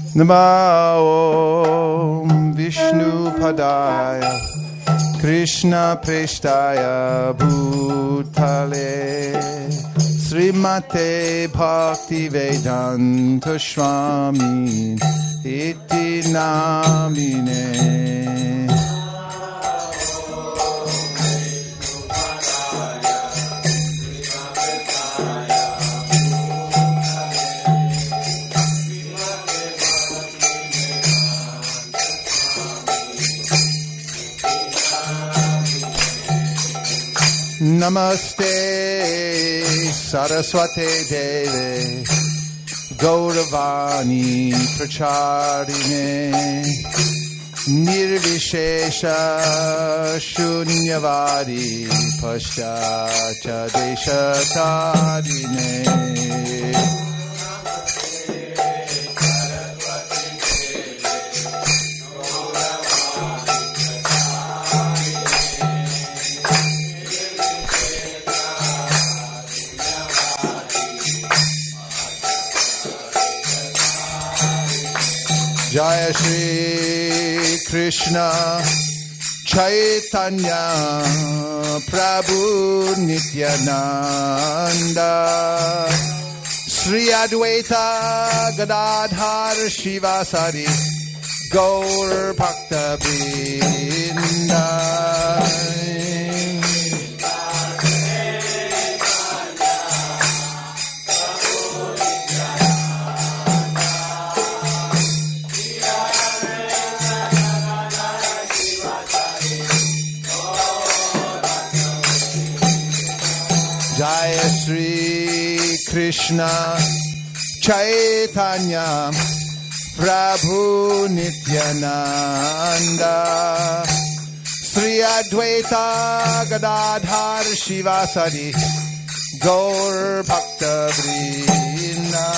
Namo Vishnu Padaya Krishna Prestaya Bhutale Srimate Bhakti Vedanta Swami Iti Namine. Namaste Saraswate Deve Gauravani Pracharine Nirvishesha Shunyavadi Paschacha Deshatarine. Jaya Shri Krishna Chaitanya Prabhu Nityananda Sri Advaita Gadadhar Shivasari Gaur Bhakta Vrinda. Jaya Shri Krishna Chaitanya Prabhu Nityananda Sri Advaita Gadadhar Shivasari Gaur Bhakta Vrinda.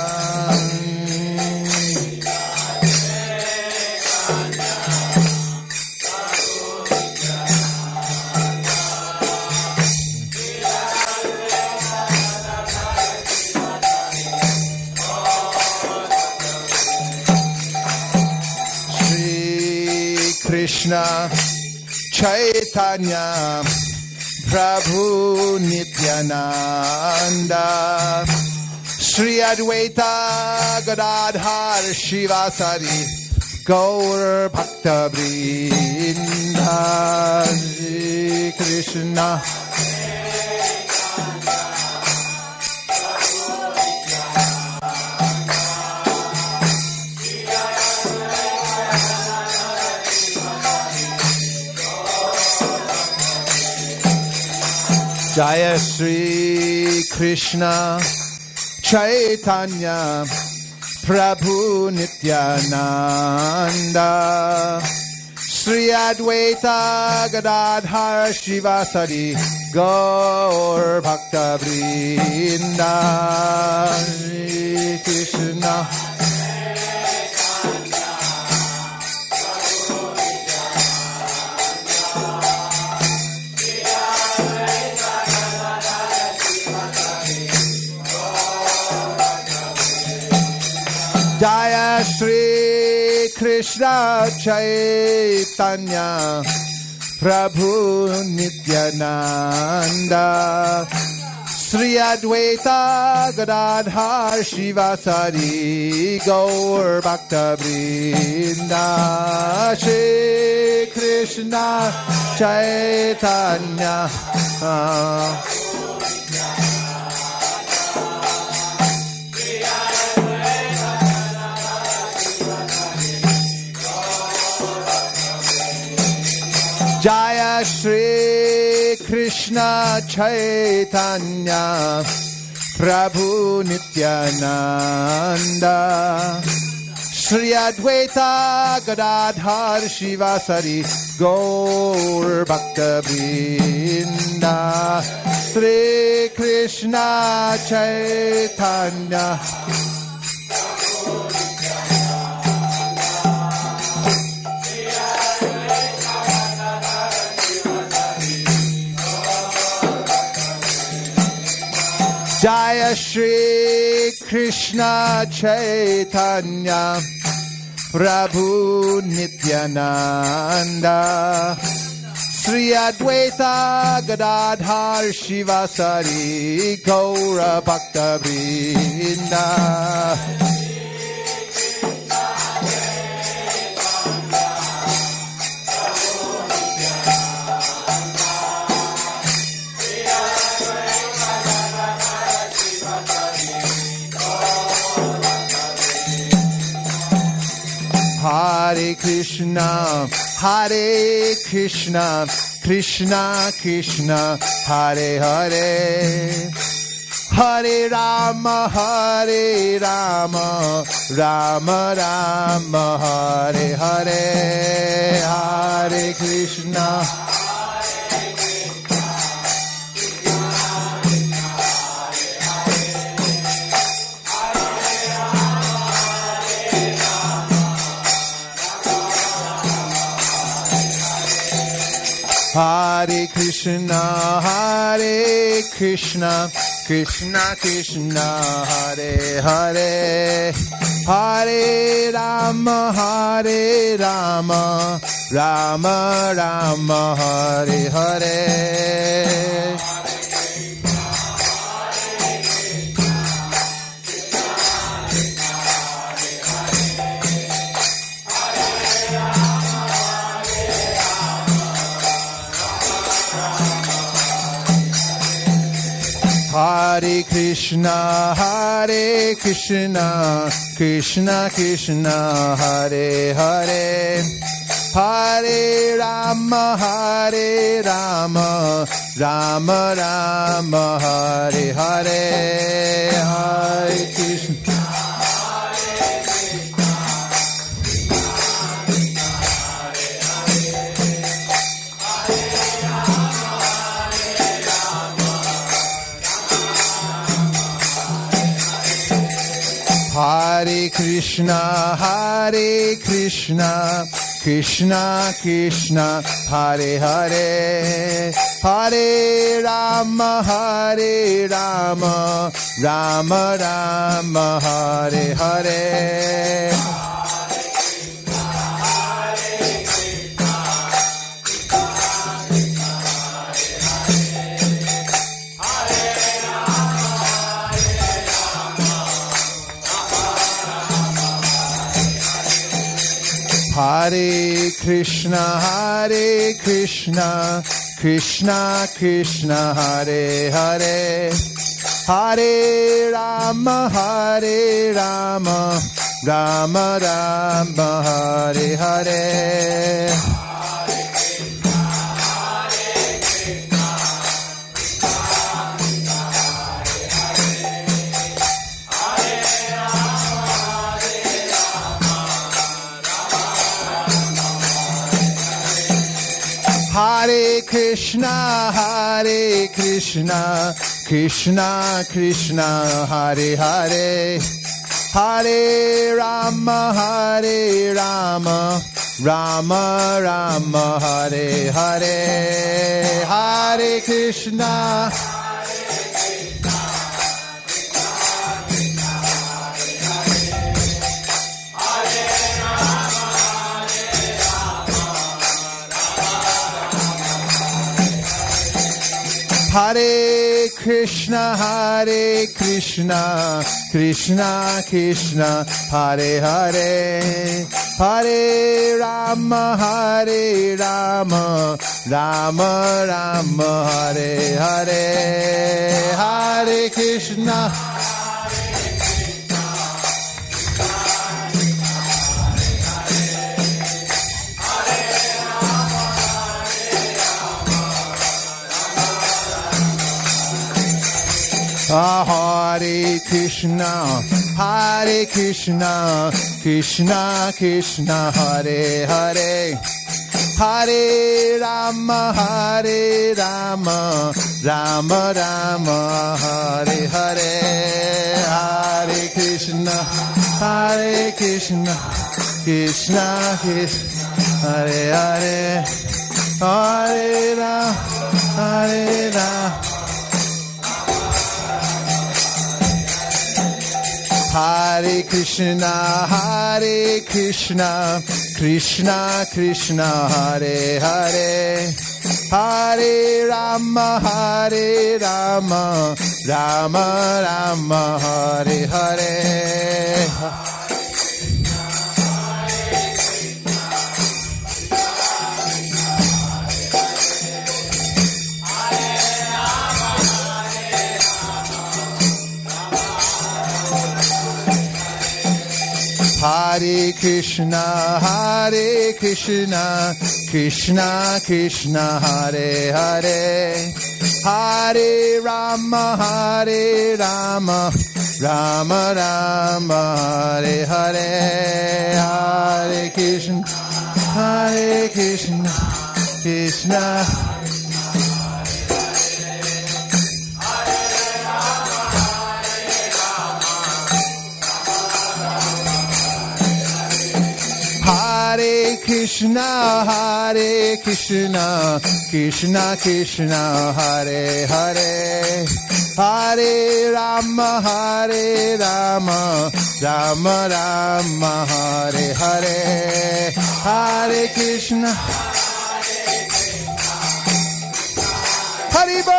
Krishna Chaitanya Prabhu Nityananda Sri Advaita Gadadhar Shivasari Gaur Bhakta Vrinda. Shri Krishna Jaya Shri Krishna Chaitanya Prabhu Nityananda Sri Advaita Gadadhar Shivasari Gaur Bhakta Vrinda. Shri Krishna Jaya Shri Krishna Chaitanya Prabhu Nityananda Sri Advaita Gadadhar Shivasari Gaur Bhakta Vrinda. Shri Krishna Chaitanya Jaya Shri Krishna Chaitanya Prabhu Nityananda Sri Advaita Gadadhar Shivasari Gaur Bhakta Vrinda. Shri Krishna Chaitanya Jaya Shri Krishna Chaitanya Prabhu Nityananda Sri Advaita Gadadhar Shivasari Gaura Bhakta Vrinda Hare Krishna, Hare Krishna, Krishna Krishna, Hare Hare, Hare Rama, Hare Rama, Rama Rama, Hare Hare, Hare Krishna. Hare Krishna, Hare Krishna, Krishna Krishna, Hare Hare, Hare Rama, Hare Rama, Rama Rama, Hare Hare. Hare Krishna, Hare Krishna, Krishna Krishna, Hare Hare, Hare Rama, Hare Rama, Rama Rama, Hare Hare, Hare Krishna. Hare Krishna, Hare Krishna, Krishna Krishna, Hare Hare, Hare Rama, Hare Rama, Rama Rama, Hare Hare. Hare Krishna, Hare Krishna, Krishna Krishna, Hare Hare, Hare Rama, Hare Rama, Rama Rama, Hare Hare. Hare Krishna, Hare Krishna, Krishna Krishna, Hare Hare, Hare Rama, Hare Rama, Rama Rama, Hare Hare, Hare Krishna. Hare Krishna, Hare Krishna, Krishna Krishna, Hare Hare, Hare Rama, Hare Rama, Rama Rama, Hare Hare, Hare Krishna. Hare Krishna, Hare Krishna, Krishna Krishna, Hare Hare, Hare Rama, Hare Rama, Rama Rama, Hare Hare, Hare Krishna, Hare Krishna, Krishna Krishna, Hare Hare, Hare Rama, Hare Rama. Hare Krishna, Krishna Krishna, Hare Hare, Hare Rama, Rama Rama, Hare Hare. Hare Krishna, Krishna Krishna, Hare Hare, Hare Rama, Rama Rama, Hare Hare, Hare Krishna, Krishna. Hare Krishna, Krishna Krishna, Hare Hare, Hare Rama, Rama Rama, Hare Hare, Hare Krishna, Haribo.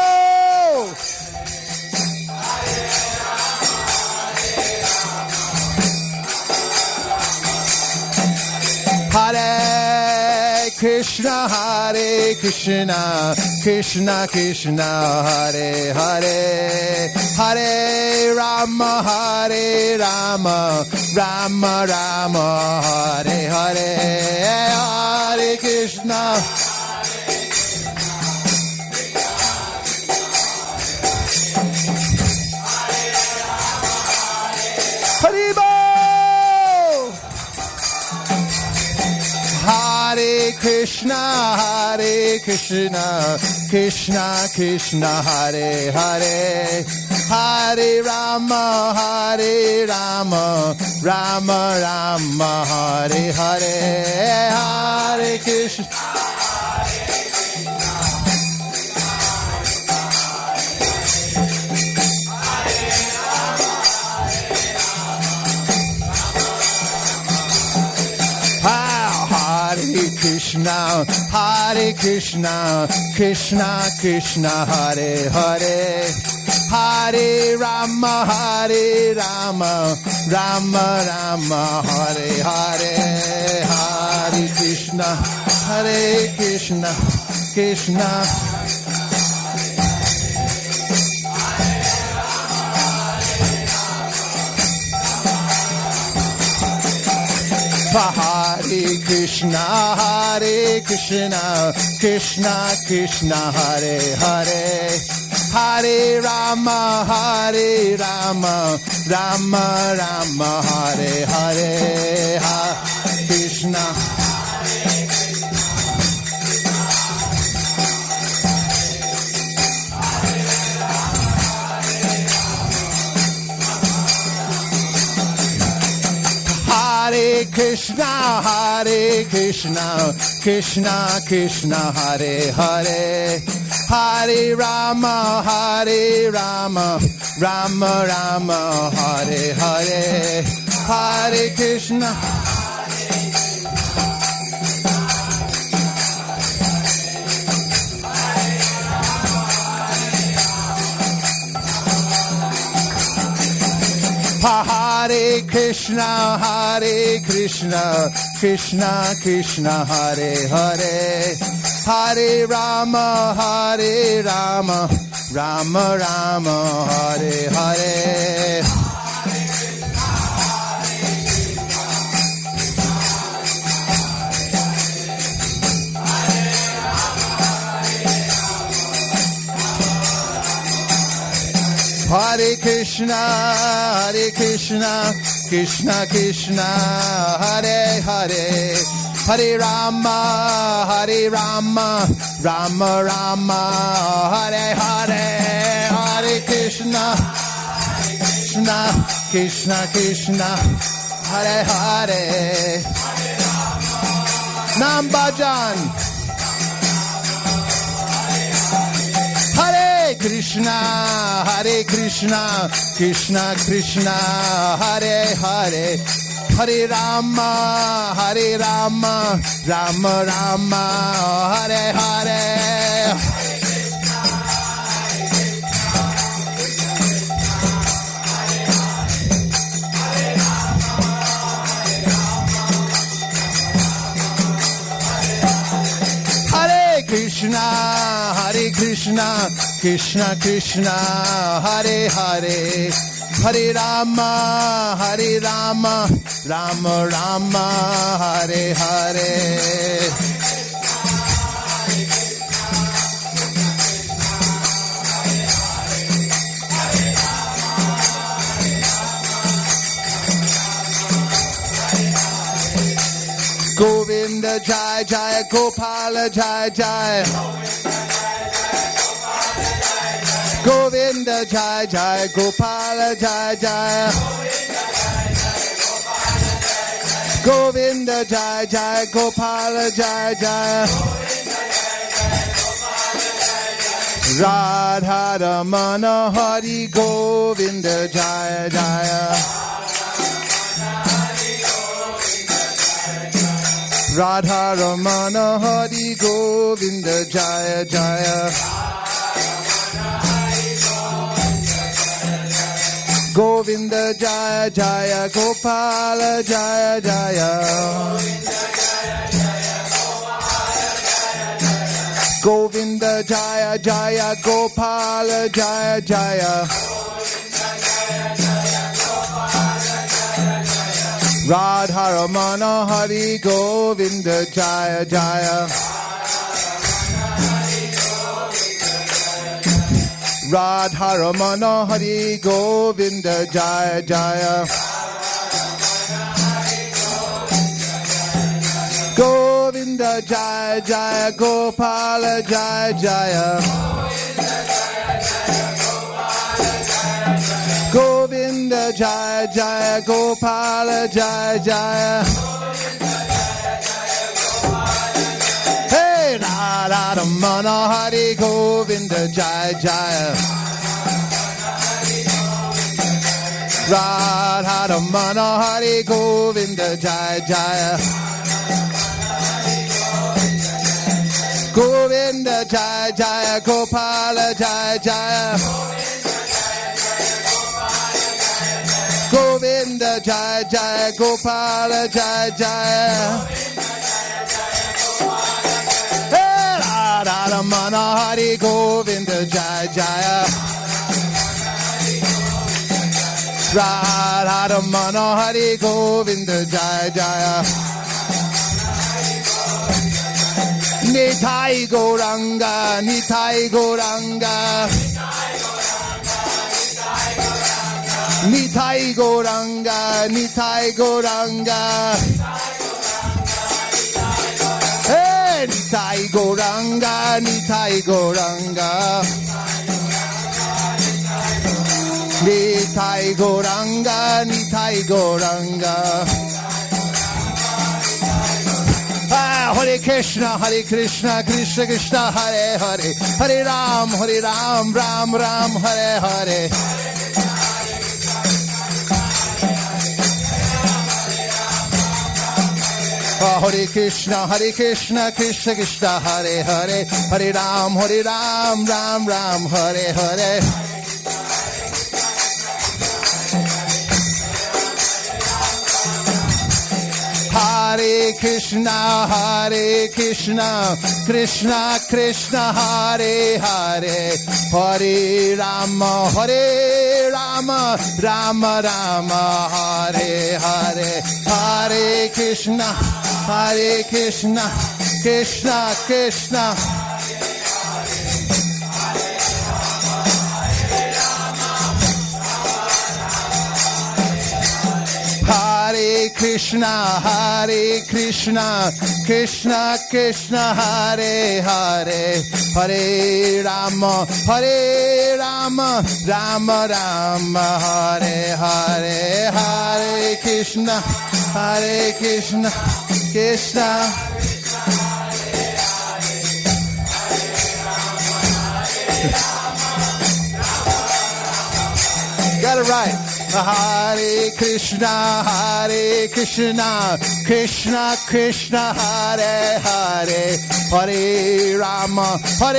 Hare Krishna, Krishna Krishna, Hare Hare, Hare Rama, Rama Rama, Hare Hare, Hare Krishna. Haribo. Hare Krishna, Krishna Krishna, Hare Hare, Hare Rama, Rama Rama, Hare Hare, Hare Krishna. Hare Krishna, Krishna Krishna, Hare Hare, Hare Rama, Rama Rama, Hare Hare, Hare Krishna, Krishna. Hare Krishna, Krishna Krishna, Hare Hare, Hare Rama, Rama Rama, Hare Hare, Hare Krishna. Hare Krishna, Krishna Krishna, Hare Hare, Hare Rama, Rama Rama, Hare Hare, Hare Krishna. Hare Krishna, Krishna Krishna, Hare Hare, Hare Rama, Rama Rama, Hare Hare. Hare Krishna, Krishna Krishna, Hare Hare, Hare Rama, Rama Rama, Hare Hare, Hare Krishna, Krishna Krishna, Hare Hare. Nam Bhajan. Hare Krishna, Krishna Krishna, Hare Hare, Hare Rama, Rama Rama, Hare Hare. Krishna, Krishna Krishna, Hare Hare, Hare Rama, Rama Rama, Hare Hare. Govinda Jai Jai, Gopala Jai Jai. Govinda Jai Jai, Gopala Jai Jai. Govinda Jai Jai, Gopala Jai Jai. Radha Ramana Hari Govinda Jai Jai. Radha Ramana Hari Govinda Jaya Jaya. Govinda Jaya Jaya, Gopala Jaya Jaya. Govinda Jaya Jaya, Gopala Jaya Jaya. Radha Ramana Hari Govinda Jaya Jaya. Radha Ramana Hari Govinda Jaya Jaya. Govinda Jaya Jaya, Gopala Jaya Jaya. Govinda Jaya Jaya, Gopala Jaya Jaya. Hey, Radha Ramana Hari Govinda Jaya Jaya. Radha Ramana Hari Govinda Jaya Jaya. Govinda Jaya Jaya, Gopala Jaya Jaya. Govinda Jaya Jaya, Gopala Jaya Jaya. Hey, Radha Ramana Hari Govinda Jaya Jaya. Radha Ramana Hari Govinda Jaya Jaya. Nitai Gauranga, Nitai Gauranga. Nitai Gauranga, Nitai Gauranga. Hey, Nitai Gauranga, Nitai Gauranga. Nitai Gauranga, Nitai Gauranga. Hare Krishna, Krishna Krishna, Hare Hare. Hare Ram, Ram Ram, Hare Hare. Hare Krishna, Krishna Krishna, Hare Hare. Hare Ram, Ram Ram, Hare Hare. Hare Krishna, Krishna Krishna, Hare Hare. Hare Rama, Rama Rama, Hare Hare. Hare Krishna, Krishna Krishna. Hare Krishna, Krishna Krishna, Hare Hare. Hare Rama, Rama Rama, Hare Hare. Hare Krishna, Krishna. got it right. Hare Krishna, Krishna Krishna, Hare Hare, Hare Rama,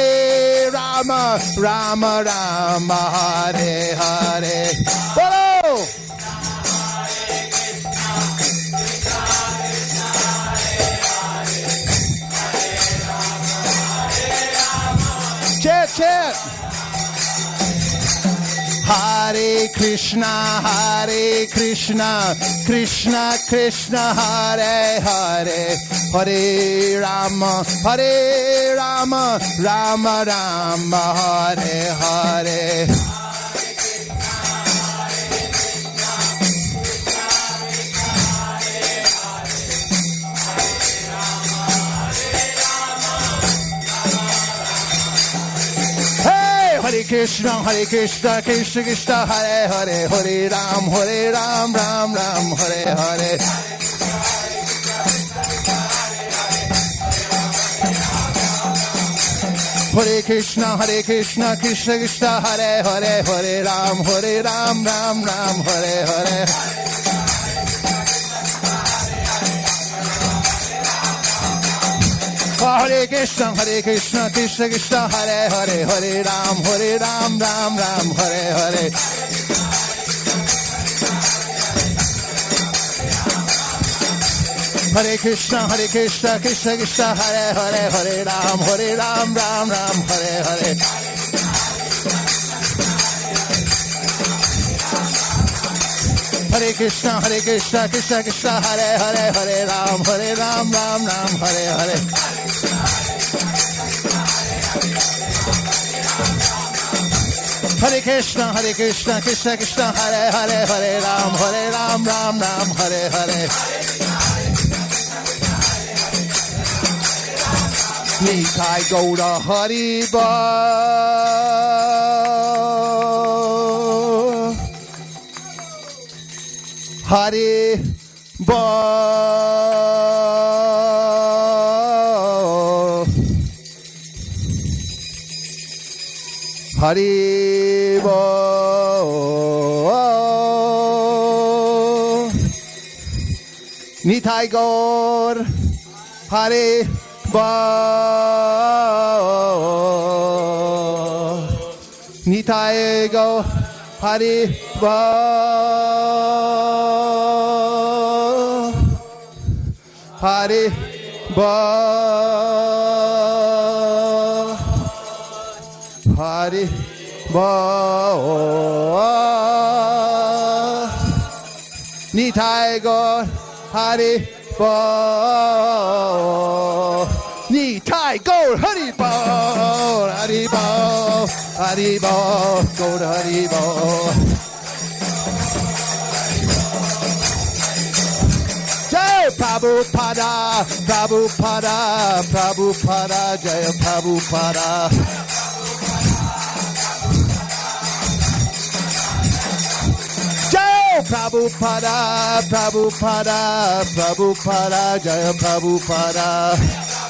Rama Rama, Hare Hare. Follow! Chant. Hare Krishna, Krishna Krishna, Hare Hare, Hare Rama, Rama Rama, Hare Hare. Hare Krishna, Krishna Krishna, Hare Hare, Hare Ram, Ram Ram, Hare Hare. Hare Krishna, Krishna Krishna, Hare Hare, Hare Ram, Ram Ram, Hare Hare. Hare Krishna, Krishna Krishna, Hare Hare, Hare Ram, Ram Ram, Hare Hare. Hare Krishna, Krishna Krishna, Hare Hare, Hare Ram, Ram Ram, Hare Hare. Hare Krishna, Krishna, Hare Hare, Hare Ram, Ram Ram, Hare Hare. Hare Krishna, Krishna, Hare Hare, Hare Ram, Ram Ram, Hare Hare. Nitai Gaura Haribo. Hare Bo. Hare Bo. Nitai Gaur Hare Bo. Nitai Gaur Hare Bo. Hare Bo. Hare Bo. Nitai Gaur Hare Bo. Nitai Gaur Hare Bo. Hare Bo. Hare Bo. Gaur Hare Bo. Prabhupada, Prabhupada, Prabhupada, Jaya Prabhupada. Jaya Prabhupada, Prabhupada, Prabhupada, Jaya Prabhupada.